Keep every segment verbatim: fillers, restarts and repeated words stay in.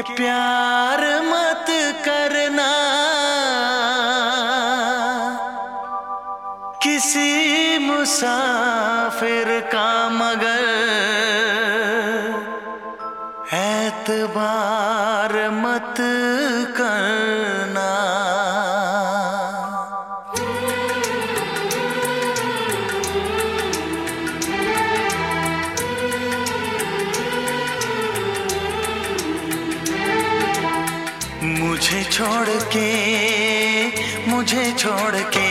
प्यार मत करना किसी मुसाफिर का, मगर एतबार मत करना। मुझे छोड़ के मुझे छोड़ के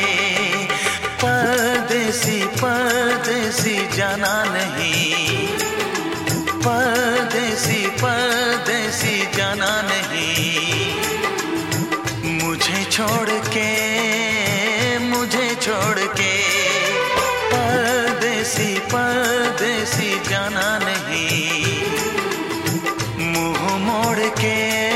परदेसी परदेसी जाना नहीं, परदेसी परदेसी जाना नहीं। मुझे छोड़ के मुझे छोड़ के परदेसी परदेसी जाना नहीं। मुंह मोड़ के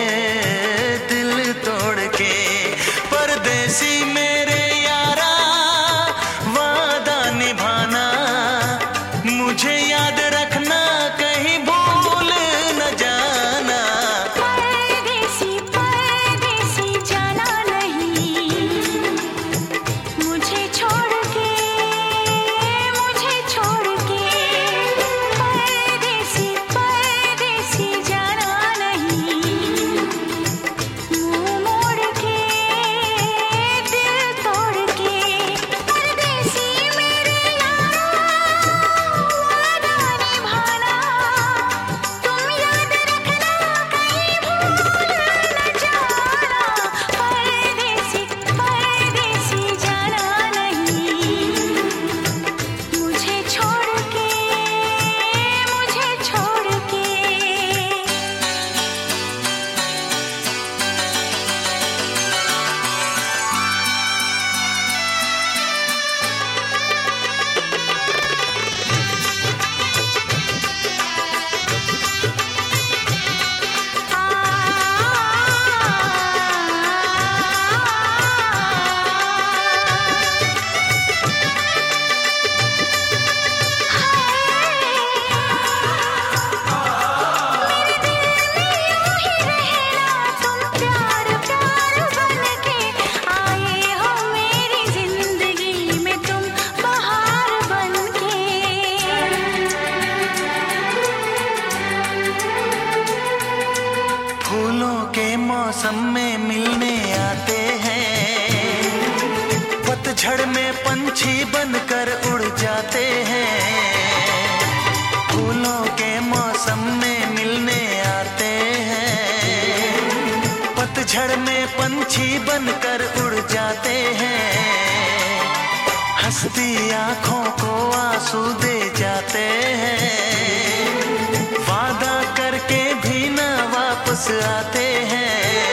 परदेसी मेरे यारा वादा निभाना, मुझे याद रखना कहीं भूल न जाना। परदेसी परदेसी जाना नहीं, मुझे छोड़ के मुझे छोड़ के परदेसी परदेसी जाना नहीं। मुंह मोड़ के मौसम में मिलने आते हैं, पतझड़ में पंछी बनकर उड़ जाते हैं। फूलों के मौसम में मिलने आते हैं, पतझड़ में पंछी बनकर उड़ जाते हैं। हंसती आंखों को आंसू दे जाते हैं, वादा करके भी न वापस आते हैं।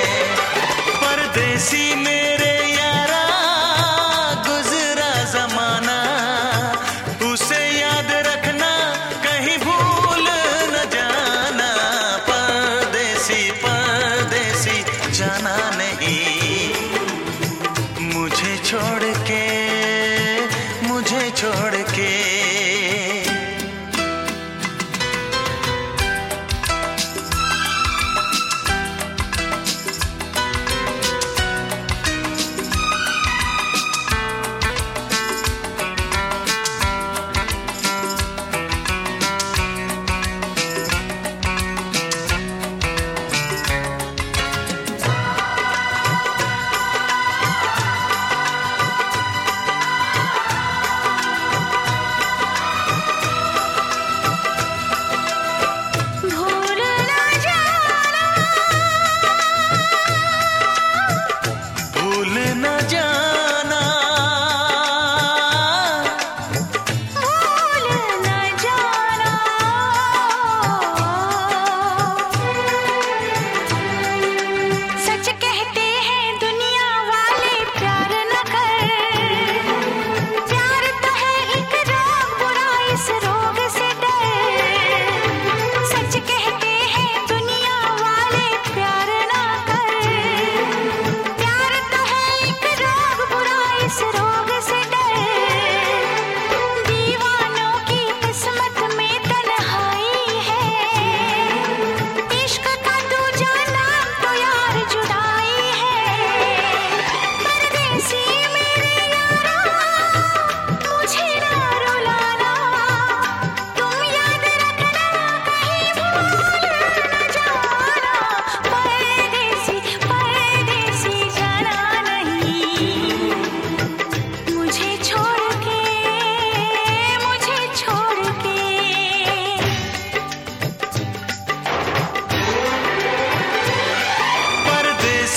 परदेसी मेरे यारा गुजरा जमाना, उसे याद रखना कहीं भूल न जाना। परदेसी परदेसी जाना नहीं, मुझे छोड़ के मुझे छोड़ के।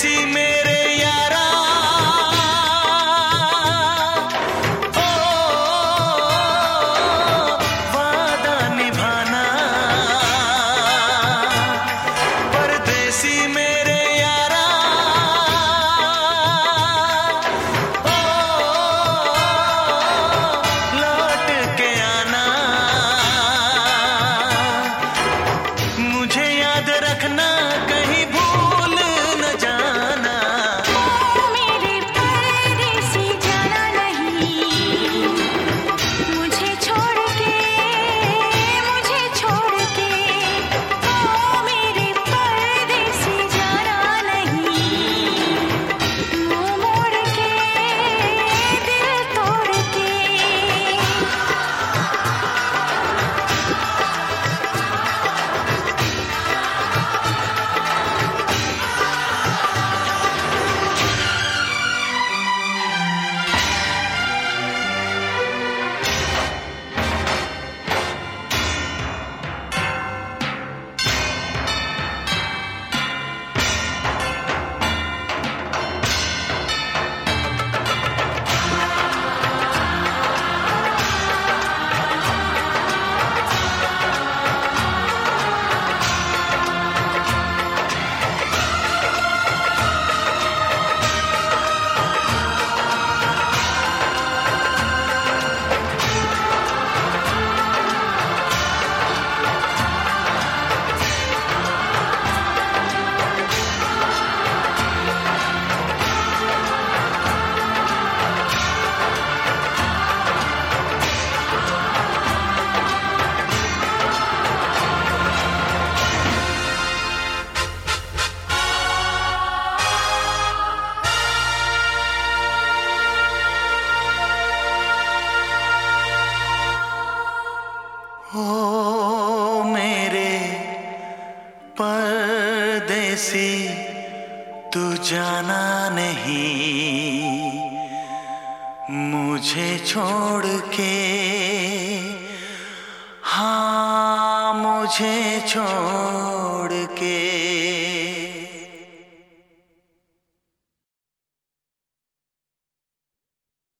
परदेसी मेरे यारा, ओ वादा निभाना। परदेसी मेरे यारा, ओ लौट के आना। मुझे याद रखना, कहीं भूल न जाना। ओ मेरे परदेसी जाना नहीं, मुझे छोड़ के, मुझे छोड़ के। ओ मेरे परदेसी जाना नहीं, मुंह मोड़ के, दिल तोड़ के। ओ मेरे परदेसी, तू जाना नहीं, मुझे छोड़ के। हाँ मुझे छोड़